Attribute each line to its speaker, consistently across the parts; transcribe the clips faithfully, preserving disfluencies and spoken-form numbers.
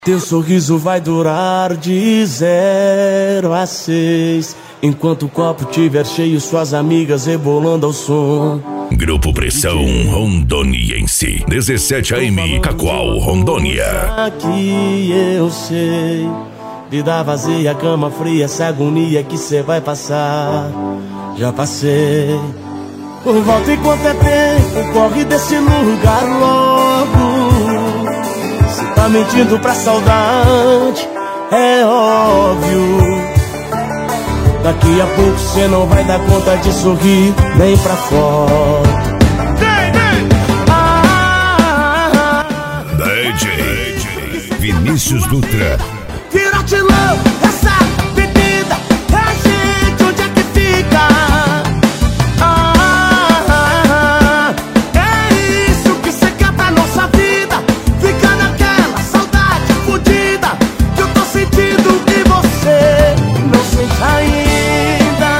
Speaker 1: Teu sorriso vai durar de zero a seis, enquanto o copo tiver cheio, suas amigas rebolando ao som.
Speaker 2: Grupo Pressão Rondoniense, dezessete A M, Cacoal, Rondônia.
Speaker 1: Aqui eu sei, vida vazia, cama fria, essa agonia que cê vai passar. Já passei. Volta enquanto é tempo, corre desse lugar logo. Cê tá mentindo pra saudade, é óbvio. Daqui a pouco cê não vai dar conta de sorrir nem pra fora.
Speaker 2: Ah, D J Vinícius Dutra.
Speaker 1: Vira de louco, essa bebida, é gente, onde é que fica? Ah, é isso que cê quer pra nossa vida. Fica naquela saudade fodida que eu tô sentindo que você não sente ainda.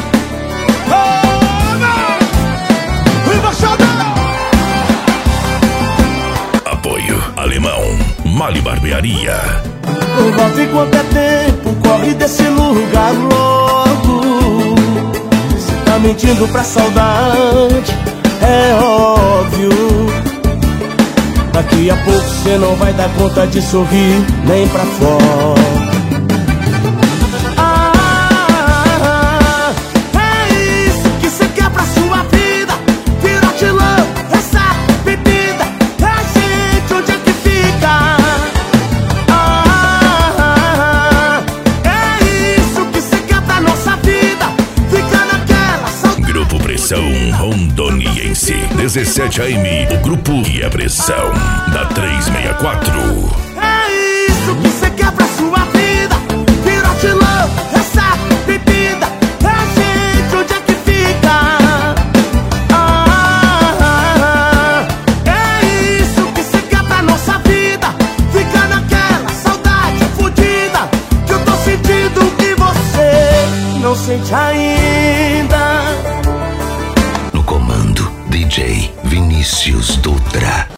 Speaker 1: Oh, não! Embaixador!
Speaker 2: Apoio Alemão, Mali Barbearia.
Speaker 1: Volta enquanto é tempo, corre desse lugar logo. Cê tá mentindo pra saudade, é óbvio. Daqui a pouco cê não vai dar conta de sorrir nem pra fora. Ah, é isso que cê quer pra sua vida. Vira de louco, essa bebida, é gente, onde é que fica?
Speaker 2: Rondoniense, dezessete A M, o grupo que é pressão da trezentos e sessenta e quatro.
Speaker 1: É isso que cê quer pra sua vida. Vira de louco, essa bebida, é gente, onde é que fica? Ah, é isso que cê quer pra nossa vida. Fica naquela saudade fodida que eu tô sentindo que você não sente ainda.
Speaker 3: Comando D J Vinícius Dutra.